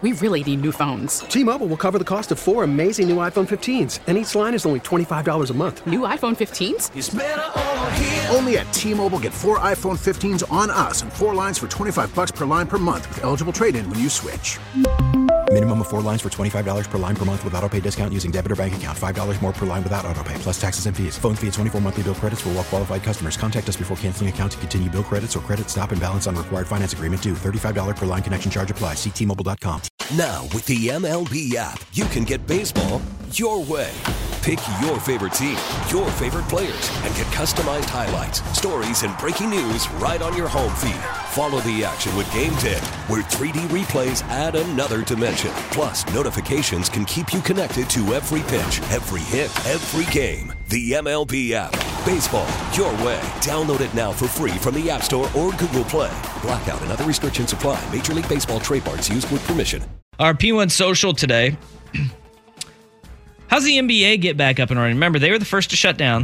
We really need new phones. T-Mobile will cover the cost of 4 amazing new iPhone 15s, and each line is only $25 a month. New iPhone 15s? It's better over here. Only at T-Mobile, get 4 iPhone 15s on us and 4 lines for $25 per line per month with eligible trade-in when you switch. Minimum of 4 lines for $25 per line per month with autopay discount using debit or bank account. $5 more per line without autopay, plus taxes and fees. Phone fee at 24 monthly bill credits for well-qualified customers. Contact us before canceling account to continue bill credits or credit stop and balance on required finance agreement due. $35 per line connection charge applies. See T-Mobile.com. Now, with the MLB app, you can get baseball your way. Pick your favorite team, your favorite players, and get customized highlights, stories, and breaking news right on your home feed. Follow the action with Game Day, where 3D replays add another dimension. Plus, notifications can keep you connected to every pitch, every hit, every game. The MLB app. Baseball your way. Download it now for free from the App Store or Google Play. Blackout and other restrictions apply. Major League Baseball trademarks used with permission. Our P1 Social today. How's the NBA get back up and running? Remember, they were the first to shut down.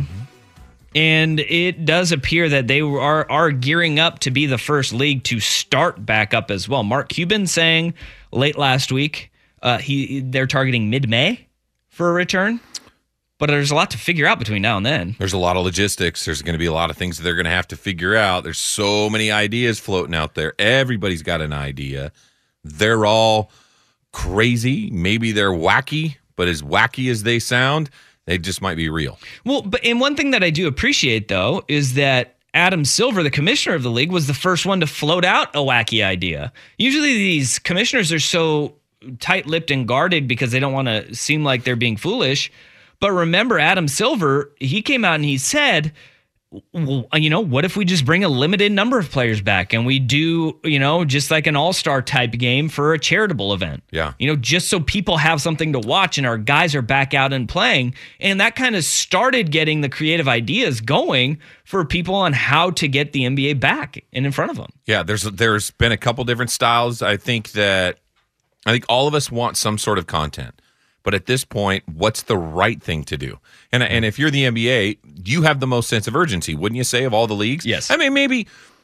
And it does appear that they are gearing up to be the first league to start back up as well. Mark Cuban saying late last week they're targeting mid-May for a return. But there's a lot to figure out between now and then. There's a lot of logistics. There's going to be a lot of things that they're going to have to figure out. There's so many ideas floating out there. Everybody's got an idea. They're all crazy. Maybe they're wacky, but as wacky as they sound, they just might be real. Well, and one thing that I do appreciate, though, is that Adam Silver, the commissioner of the league, was the first one to float out a wacky idea. Usually these commissioners are so tight-lipped and guarded because they don't want to seem like they're being foolish. But remember, Adam Silver, he came out and he said, well, what if we just bring a limited number of players back and we do, just like an all-star type game for a charitable event? Yeah. Just so people have something to watch and our guys are back out and playing. And that kind of started getting the creative ideas going for people on how to get the NBA back and in front of them. Yeah, there's been a couple different styles. I think all of us want some sort of content. But at this point, what's the right thing to do? And if you're the NBA, you have the most sense of urgency, wouldn't you say, of all the leagues? Yes. I mean, maybe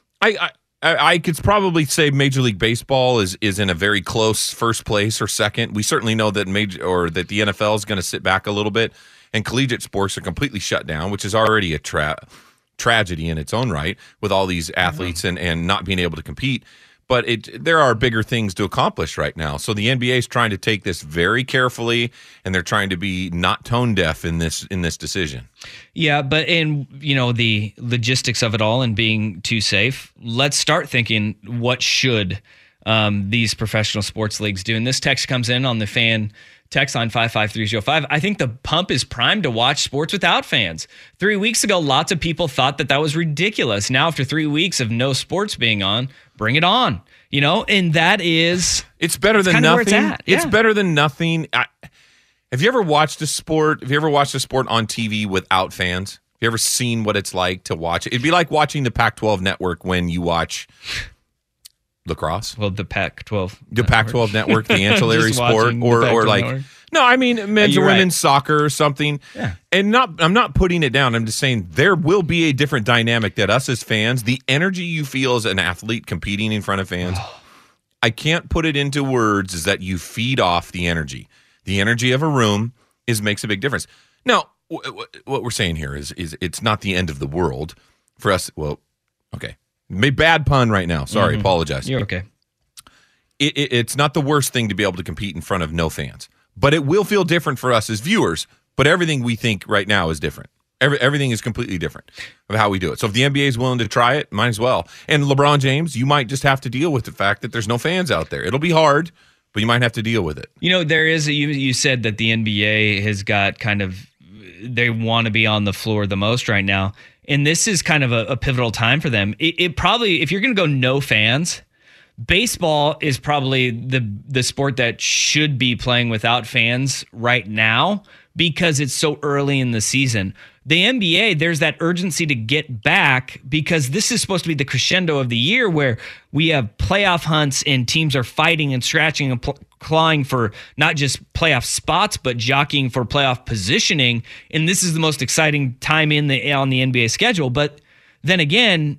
I could probably say Major League Baseball is in a very close first place or second. We certainly know that that the NFL is going to sit back a little bit, and collegiate sports are completely shut down, which is already a tragedy in its own right with all these athletes and not being able to compete. But there are bigger things to accomplish right now. So the NBA is trying to take this very carefully, and they're trying to be not tone deaf in this decision. Yeah, but in the logistics of it all and being too safe, let's start thinking what should these professional sports leagues do. And this text comes in on the fan text line 55305. I think the Pump is primed to watch sports without fans. 3 weeks ago, lots of people thought that was ridiculous. Now, after 3 weeks of no sports being on, bring it on. And that is... It's better than nothing. Where it's at. Yeah. It's better than nothing. Have you ever watched a sport? Have you ever watched a sport on TV without fans? Have you ever seen what it's like to watch it? It'd be like watching the Pac-12 network when you watch... lacrosse? Well, the Pac-12. The Pac-12 network, the ancillary sport, or like network. No, I mean men's or women's soccer or something. Yeah. And I'm not putting it down. I'm just saying there will be a different dynamic that us as fans, the energy you feel as an athlete competing in front of fans, I can't put it into words, is that you feed off the energy. The energy of a room makes a big difference. Now, what we're saying here is it's not the end of the world for us. Well, okay. Bad pun right now. Sorry, apologize. You're okay. It's not the worst thing to be able to compete in front of no fans. But it will feel different for us as viewers. But everything we think right now is different. Everything is completely different of how we do it. So if the NBA is willing to try it, might as well. And LeBron James, you might just have to deal with the fact that there's no fans out there. It'll be hard, but you might have to deal with it. There is you said that the NBA has got they want to be on the floor the most right now. And this is kind of a pivotal time for them. It probably, if you're going to go no fans, baseball is probably the sport that should be playing without fans right now because it's so early in the season. The NBA, there's that urgency to get back because this is supposed to be the crescendo of the year where we have playoff hunts and teams are fighting and scratching and clawing for not just playoff spots, but jockeying for playoff positioning. And this is the most exciting time on the NBA schedule. But then again,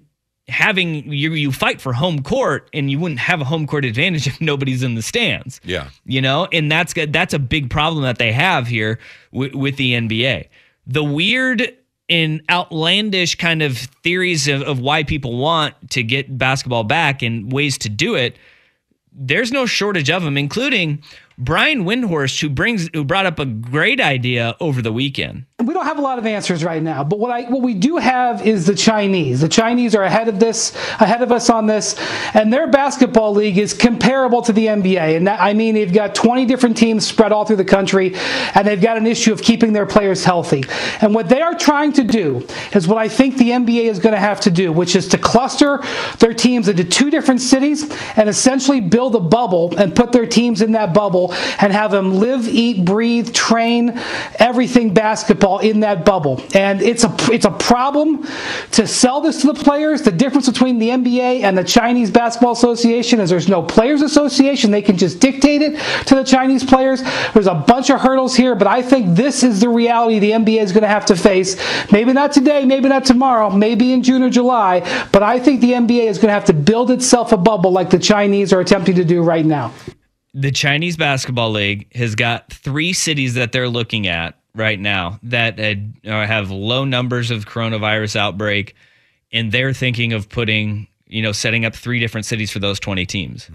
you fight for home court, and you wouldn't have a home court advantage if nobody's in the stands. Yeah. And that's a big problem that they have here with the NBA. The weird and outlandish kind of theories of why people want to get basketball back and ways to do it, there's no shortage of them, including Brian Windhorst, who brought up a great idea over the weekend. We don't have a lot of answers right now, but what we do have is the Chinese. The Chinese are ahead of us on this, and their basketball league is comparable to the NBA. And they've got 20 different teams spread all through the country, and they've got an issue of keeping their players healthy. And what they are trying to do is what I think the NBA is going to have to do, which is to cluster their teams into 2 different cities and essentially build a bubble and put their teams in that bubble and have them live, eat, breathe, train, everything basketball in that bubble. And it's a problem to sell this to the players. The difference between the NBA and the Chinese Basketball Association is there's no players association. They can just dictate it to the Chinese players. There's a bunch of hurdles here, but I think this is the reality the NBA is going to have to face. Maybe not today, maybe not tomorrow, maybe in June or July, but I think the NBA is going to have to build itself a bubble like the Chinese are attempting to do right now. The Chinese Basketball League has got 3 cities that they're looking at right now that have low numbers of coronavirus outbreak, and they're thinking of setting up 3 different cities for those 20 teams.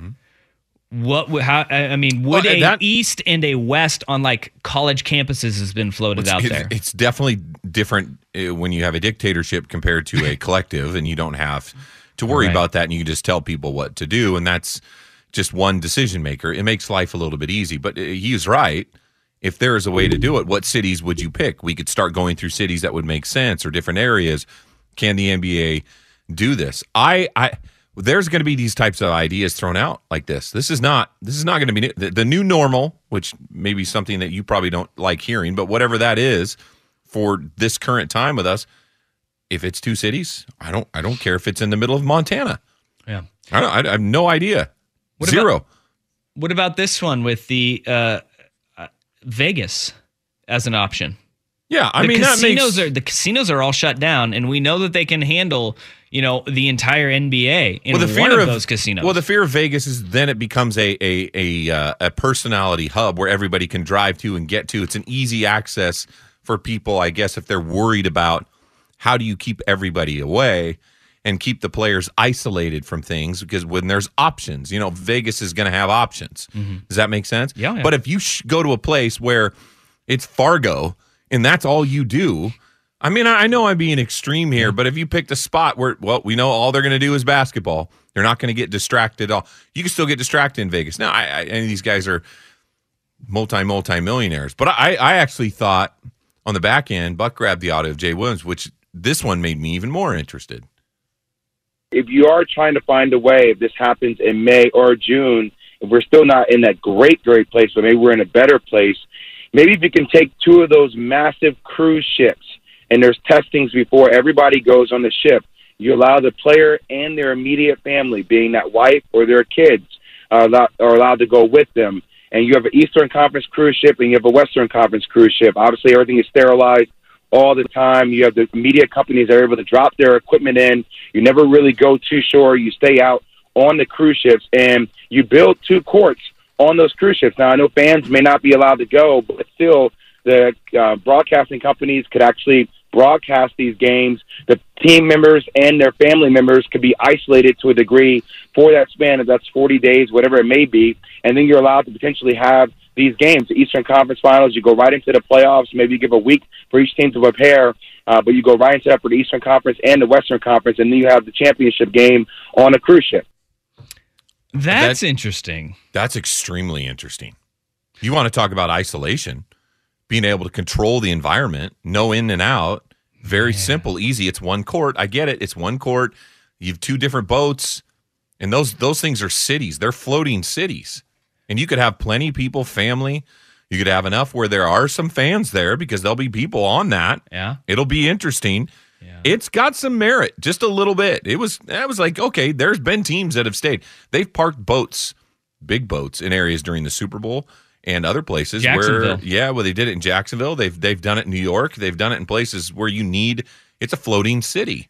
Mm-hmm. Would an East and a West on like college campuses has been floated out there? It's definitely different when you have a dictatorship compared to a collective, and you don't have to worry about that, and you can just tell people what to do, and that's just one decision maker. It makes life a little bit easy, but he's right. If there is a way to do it, what cities would you pick? We could start going through cities that would make sense or different areas. Can the NBA do this? There's going to be these types of ideas thrown out like this. This is not going to be the new normal, which may be something that you probably don't like hearing, but whatever that is for this current time with us, if it's 2 cities, I don't care if it's in the middle of Montana. Yeah. I have no idea. Zero. What about this one with the Vegas as an option? Yeah, the casinos are all shut down, and we know that they can handle the entire NBA in one of those casinos. Well, the fear of Vegas is then it becomes a personality hub where everybody can drive to and get to. It's an easy access for people, I guess, if they're worried about how do you keep everybody away and keep the players isolated from things, because when there's options, Vegas is going to have options. Mm-hmm. Does that make sense? Yeah. But if you go to a place where it's Fargo and that's all you do, I know I'm being extreme here, but if you picked a spot where, we know all they're going to do is basketball, they're not going to get distracted at all. You can still get distracted in Vegas. Now, and these guys are multi-millionaires, but I actually thought on the back end, Buck grabbed the audio of Jay Williams, which this one made me even more interested. If you are trying to find a way, if this happens in May or June, if we're still not in that great place, but maybe we're in a better place, maybe if you can take 2 of those massive cruise ships and there's testings before everybody goes on the ship, you allow the player and their immediate family, being that wife or their kids, are allowed to go with them. And you have an Eastern Conference cruise ship and you have a Western Conference cruise ship. Obviously, everything is sterilized all the time. You have the media companies that are able to drop their equipment in. You never really go too shore. You stay out on the cruise ships, and you build 2 courts on those cruise ships. Now, I know fans may not be allowed to go, but still the broadcasting companies could actually broadcast these games. The team members and their family members could be isolated to a degree for that span, if that's 40 days, whatever it may be, and then you're allowed to potentially have these games, the Eastern Conference Finals. You go right into the playoffs. Maybe you give a week for each team to prepare, but you go right into that for the Eastern Conference and the Western Conference, and then you have the championship game on a cruise ship. That's interesting. That's extremely interesting. You want to talk about isolation, being able to control the environment, no in and out, very simple, easy. It's 1 court. I get it. It's 1 court. You have 2 different boats, and those things are cities. They're floating cities. And you could have plenty of people, family. You could have enough where there are some fans there, because there'll be people on that. Yeah. It'll be interesting. Yeah. It's got some merit, just a little bit. I was like, okay, there's been teams that have stayed. They've parked boats, big boats, in areas during the Super Bowl and other places where they did it in Jacksonville. They've done it in New York. They've done it in places where it's a floating city.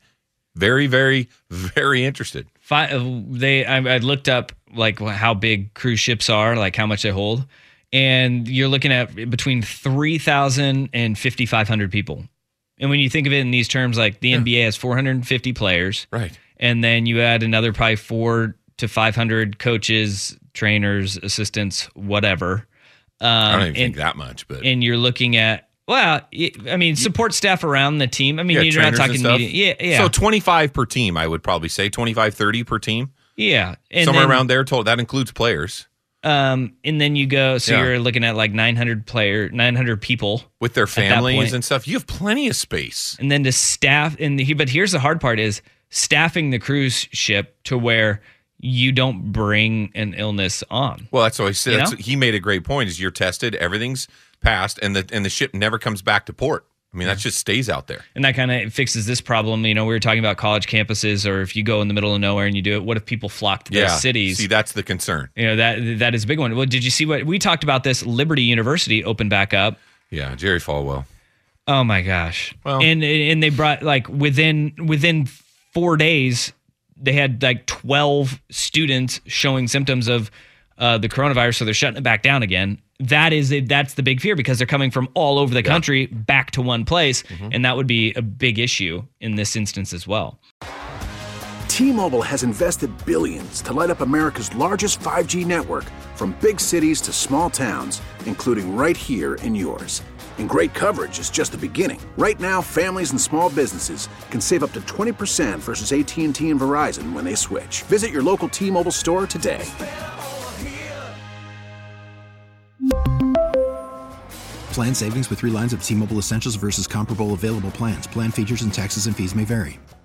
Very, very, very interested. I looked up like how big cruise ships are, like how much they hold, and you're looking at between 3,000 and 5,500 people. And when you think of it in these terms, like the NBA has 450 players, right? And then you add another probably 400 to 500 coaches, trainers, assistants, whatever. I don't even think that much, but you're looking at support staff around the team. I mean, you're not talking media. Yeah. So 25 per team, I would probably say 25, 30 per team. Yeah. And somewhere around there. That includes players. And then you go, you're looking at like 900 people with their families and stuff. You have plenty of space. And then to staff, but here's the hard part is staffing the cruise ship to where you don't bring an illness on. Well, that's what I said. He made a great point. Is you're tested, everything's passed, and the ship never comes back to port. I mean, that just stays out there. And that kind of fixes this problem. We were talking about college campuses, or if you go in the middle of nowhere and you do it, what if people flock to those cities? See, that's the concern. That is a big one. Well, did you see what we talked about? This Liberty University opened back up. Yeah, Jerry Falwell. Oh my gosh. Well, and they brought like within 4 days, they had like 12 students showing symptoms of the coronavirus, so they're shutting it back down again. That's the big fear, because they're coming from all over the country back to one place, and that would be a big issue in this instance as well. T-Mobile has invested billions to light up America's largest 5G network, from big cities to small towns, including right here in yours. And great coverage is just the beginning. Right now, families and small businesses can save up to 20% versus AT&T and Verizon when they switch. Visit your local T-Mobile store today. Plan savings with 3 lines of T-Mobile Essentials versus comparable available plans. Plan features and taxes and fees may vary.